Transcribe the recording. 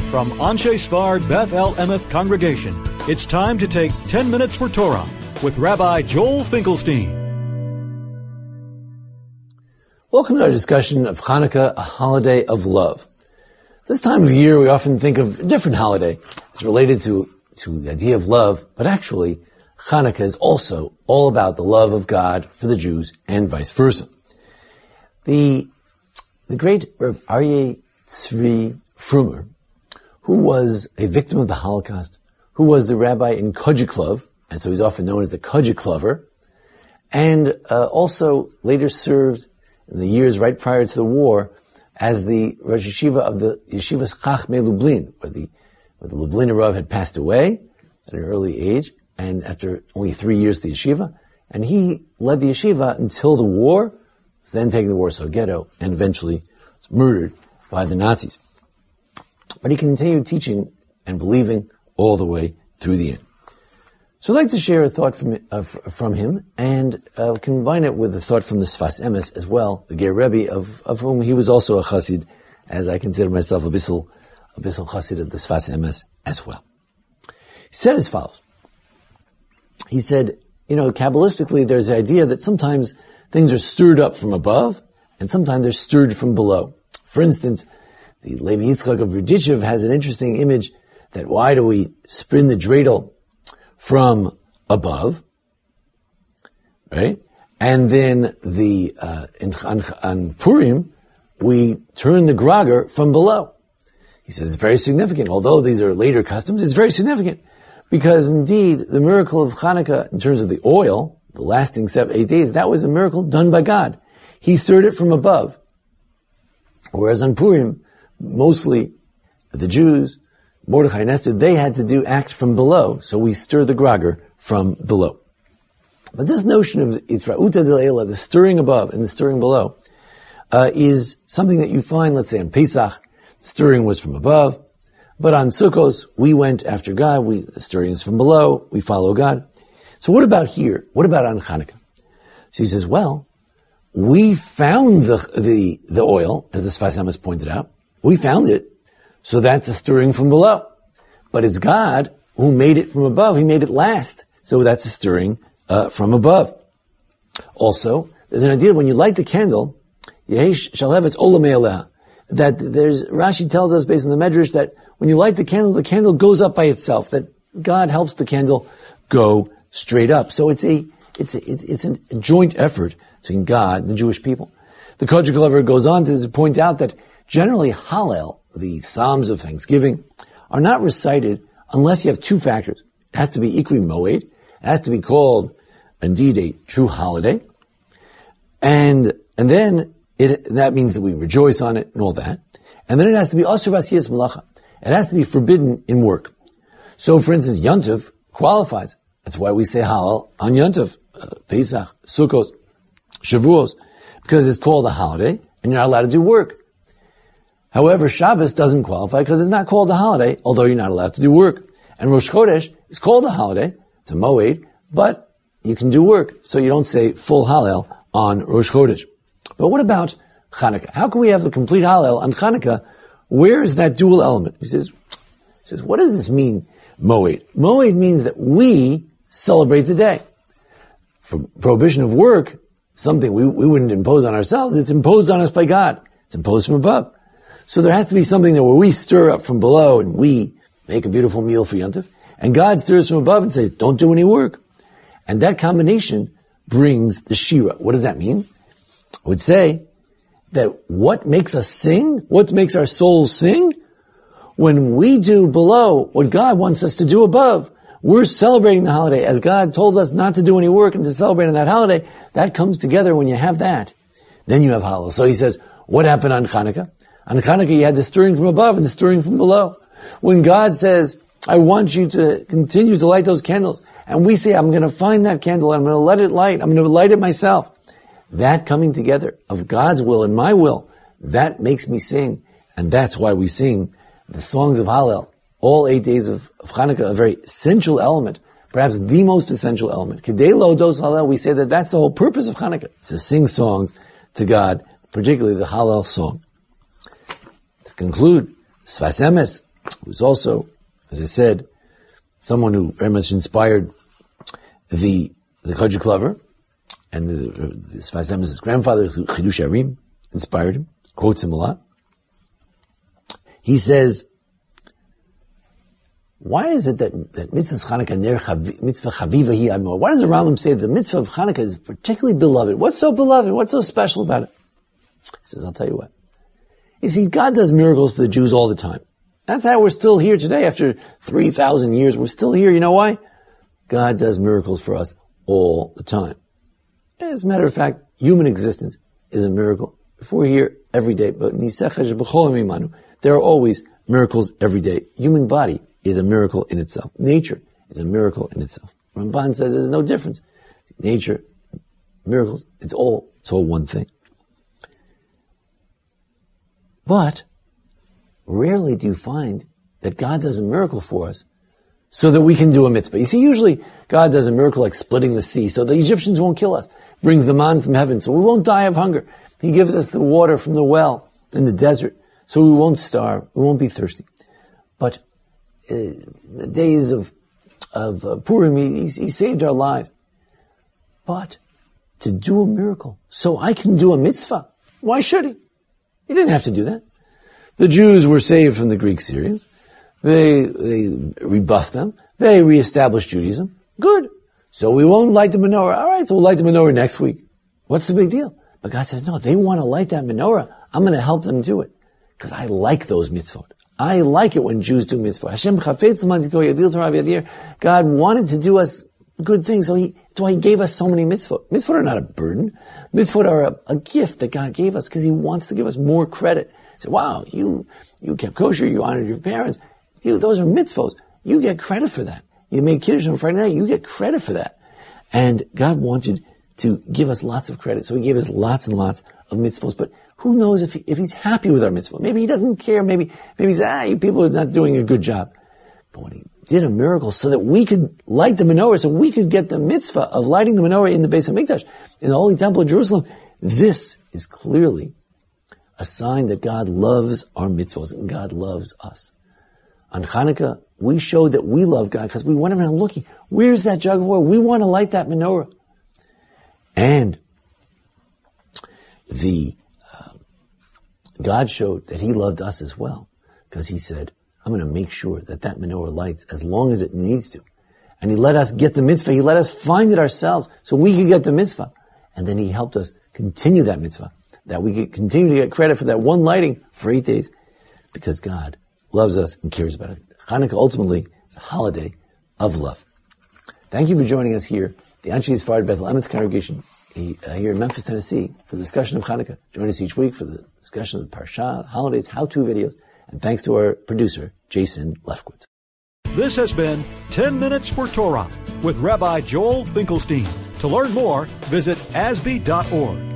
From Anshe Sfard Beth El Emeth Congregation, it's time to take 10 Minutes for Torah with Rabbi Joel Finkelstein. Welcome to our discussion of Hanukkah, a holiday of love. This time of year, we often think of a different holiday. It's related to the idea of love, but actually, Hanukkah is also all about the love of God for the Jews and vice versa. The great Reb Aryeh Tzvi Frumer, who was a victim of the Holocaust, who was the rabbi in Kojiklov, and so he's often known as the Kojiklover, and also later served in the years right prior to the war as the Rosh Yeshiva of the Yeshivas Chachmei Lublin, where the Lubliner Rav had passed away at an early age, and after only 3 years the yeshiva, and he led the yeshiva until the war, was then taken to the Warsaw Ghetto, and eventually was murdered by the Nazis. But he continued teaching and believing all the way through the end. So I'd like to share a thought from him and combine it with a thought from the Sfas Emes as well, the Ger Rebbe, of whom he was also a chassid, as I consider myself a bissel chassid of the Sfas Emes as well. He said as follows. He said, Kabbalistically there's the idea that sometimes things are stirred up from above and sometimes they're stirred from below. For instance, the Levi Yitzchak of Berdichev has an interesting image that why do we spin the dreidel from above, right? And then on Purim, we turn the Grager from below. He says it's very significant. Although these are later customs, it's very significant. Because indeed, the miracle of Hanukkah, in terms of the oil, the lasting 8 days, that was a miracle done by God. He stirred it from above. Whereas on Purim, mostly the Jews, Mordechai and Esther, they had to act from below. So we stir the Grager from below. But this notion of Yitzra'uta D'Leila, the stirring above and the stirring below, is something that you find, let's say on Pesach, stirring was from above. But on Sukkos, we went after God. The stirring is from below. We follow God. So what about here? What about on Hanukkah? So he says, well, we found the oil, as the Sfas Emes pointed out. We found it. So that's a stirring from below. But it's God who made it from above. He made it last. So that's a stirring from above. Also, there's an idea when you light the candle, Yehesh Shalevetz Olamei Aleha, that Rashi tells us based on the Medrash that when you light the candle goes up by itself, that God helps the candle go straight up. So it's a joint effort between God and the Jewish people. The Kojiklov goes on to point out that generally Hallel, the Psalms of Thanksgiving, are not recited unless you have two factors. It has to be Ikri Moed, it has to be called indeed a true holiday, and then that means that we rejoice on it and all that. And then it has to be Asur V'Asiyas Malacha. It has to be forbidden in work. So, for instance, Yontif qualifies. That's why we say Hallel on Yontif, Pesach, Sukkot, Shavuos, because it's called a holiday and you're not allowed to do work. However, Shabbos doesn't qualify because it's not called a holiday, although you're not allowed to do work. And Rosh Chodesh is called a holiday. It's a Moed, but you can do work. So you don't say full Hallel on Rosh Chodesh. But what about Hanukkah? How can we have the complete Hallel on Hanukkah? Where is that dual element? He says, what does this mean, Moed? Moed means that we celebrate the day. For prohibition of work, something we wouldn't impose on ourselves, it's imposed on us by God. It's imposed from above. So there has to be something where we stir up from below and we make a beautiful meal for Yontif, and God stirs from above and says, don't do any work. And that combination brings the Shira. What does that mean? I would say that what makes us sing, what makes our souls sing, when we do below what God wants us to do above, we're celebrating the holiday as God told us not to do any work and to celebrate on that holiday. That comes together when you have that. Then you have Hallel. So he says, what happened on Hanukkah? On Hanukkah you had the stirring from above and the stirring from below. When God says, I want you to continue to light those candles, and we say, I'm going to find that candle, I'm going to let it light, I'm going to light it myself. That coming together of God's will and my will, that makes me sing. And that's why we sing the songs of Hallel. All 8 days of Hanukkah, a very essential element, perhaps the most essential element. Kedei Lodos Hallel, we say that that's the whole purpose of Hanukkah, to sing songs to God, particularly the Hallel song. To conclude, Sfas Emes, who was also, as I said, someone who very much inspired the Kodja Clover, and the Sfas Emes's grandfather, Chidush Arim, inspired him, quotes him a lot. He says, why is it that mitzvah Chanukah, mitzvah chaviva hi amor? Why does the Rambam say that the mitzvah of Chanukah is particularly beloved? What's so beloved? What's so special about it? He says, I'll tell you what. You see, God does miracles for the Jews all the time. That's how we're still here today. After 3,000 years, we're still here. You know why? God does miracles for us all the time. As a matter of fact, human existence is a miracle. If we're here every day, but there are always miracles every day. Human body is a miracle in itself. Nature is a miracle in itself. Ramban says there's no difference. Nature, miracles, it's all one thing. But rarely do you find that God does a miracle for us so that we can do a mitzvah. You see, usually God does a miracle like splitting the sea so the Egyptians won't kill us. Brings the man from heaven so we won't die of hunger. He gives us the water from the well in the desert so we won't starve, we won't be thirsty. But the days of Purim, he saved our lives. But to do a miracle so I can do a mitzvah, why should he? He didn't have to do that. The Jews were saved from the Greek Syrians. They rebuffed them. They reestablished Judaism. Good. So we won't light the menorah. All right, so we'll light the menorah next week. What's the big deal? But God says, no, they want to light that menorah. I'm going to help them do it. Because I like those mitzvot. I like it when Jews do mitzvot. God wanted to do us good things, so that's why He gave us so many mitzvot. Mitzvot are not a burden. Mitzvot are a gift that God gave us because He wants to give us more credit. He said, wow, you kept kosher, you honored your parents. Those are mitzvot. You get credit for that. You made Kiddush on Friday night, you get credit for that. And God wanted to give us lots of credit, so He gave us lots and lots of mitzvot. But who knows if He's happy with our mitzvot? Maybe He doesn't care. Maybe He says, you people are not doing a good job. But when He did a miracle so that we could light the menorah, so we could get the mitzvah of lighting the menorah in the Beis HaMikdash, in the Holy Temple of Jerusalem, this is clearly a sign that God loves our mitzvahs and God loves us. On Chanukah, we showed that we love God because we went around looking, where's that jug of oil? We want to light that menorah. And God showed that He loved us as well because He said, I'm going to make sure that menorah lights as long as it needs to. And He let us get the mitzvah. He let us find it ourselves so we could get the mitzvah. And then He helped us continue that mitzvah, that we could continue to get credit for that one lighting for 8 days because God loves us and cares about us. Chanukah ultimately is a holiday of love. Thank you for joining us here, the Anshe Sfard Beth El Emes congregation here in Memphis, Tennessee, for the discussion of Chanukah. Join us each week for the discussion of the Parsha, holidays, how-to videos, and thanks to our producer, Jason Lefkowitz. This has been 10 Minutes for Torah with Rabbi Joel Finkelstein. To learn more, visit asb.org.